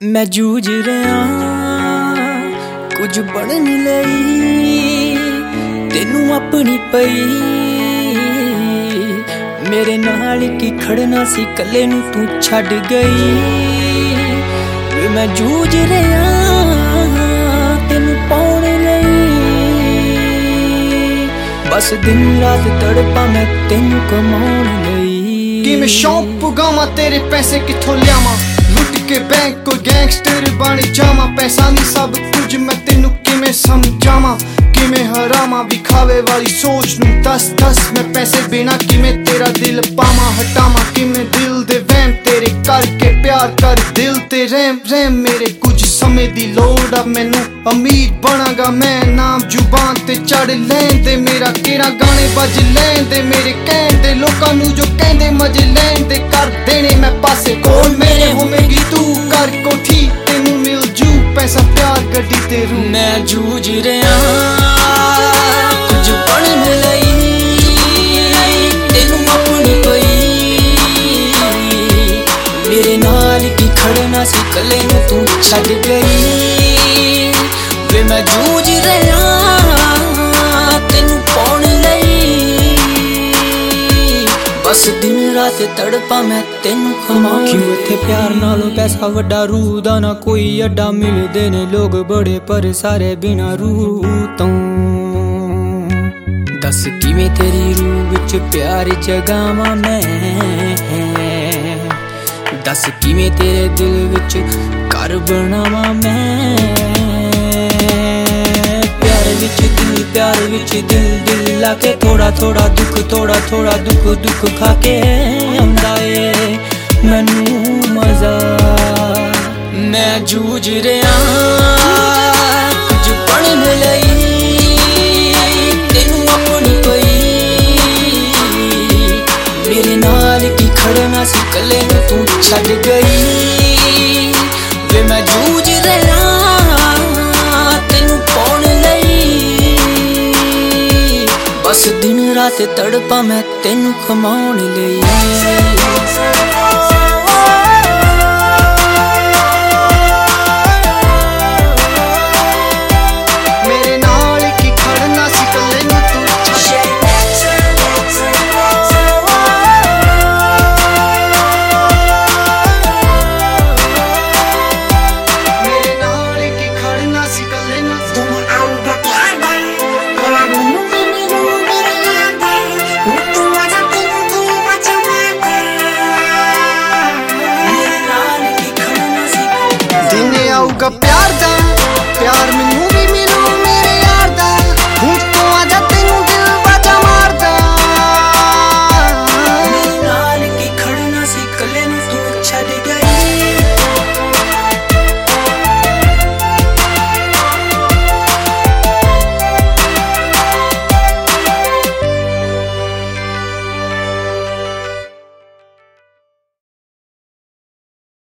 मैं जूझ रहा कुछ बनन लई तेनू अपनी पई मेरे नाल की खड़ना सी कले नू तू छड़ गई। मैं जूझ रहा तेनू पाउण लई बस दिन रात तड़पा मैं तेनू कमाउण लई। कि मैं शौक पुगावा तेरे पैसे किथों लियावा लुट के बैंक कोई गैंगस्टर बन जावा। पैसा नहीं सब कुछ मैं तेनू किवें समझावा किवें हरामा विखावे वाली सोच नू दस दस मैं पैसे बिना किवें तेरा दिल पावा हटावा। किवें दिल दे वहम तेरे करके प्यार कर दिल ते रहम रहम मेरे कुछ समय दी लोड़ आ मैनू अमीर बनागा मैं नाम जुबान ते चढ़ लैन दे मेरा केड़ा गाने बज लैन दे मेरे कहन दे लोकां नू जो कहंदे मजे लैन दे कर देने मैं पासे कोल मेरे होवेगी तू कर कोठी तेनू मिल जू पैसा प्यार गड्डी ते रू। मैं जूझ रहा कुछ बनन लई तेनू अपनी पई मेरे नाल की खड़ना सी कले नू तू छड़ गई। वे मैं जूझ रहा तेनू पाउण लई बस दिन रात तड़पा मैं तेनू खमाउण। क्यों इत्थे प्यार नालों पैसा वड्डा रूह दा ना कोई अड्डा मिलदे ने लोग बड़े पर सारे बिना रूह तों। दस किवें तेरी रूह विच प्यार जगावां मैं दस किवें तेरे दिल विच घर बनावां मैं। प्यार विच दिल दिल लाके थोड़ा थोड़ा दुख दुख खाके आंदा ए मैनू मजा। मैं जूझ रहा कुछ बनन लई तेनू अपनी पई मेरे नाल की खड़ना सी कले नू तू छड़ गई। वे मैं जूझ रहा तेनू पाउण लई बस दिन रात तड़पा मैं तेनू खमाउण लई। प्यार दा प्यार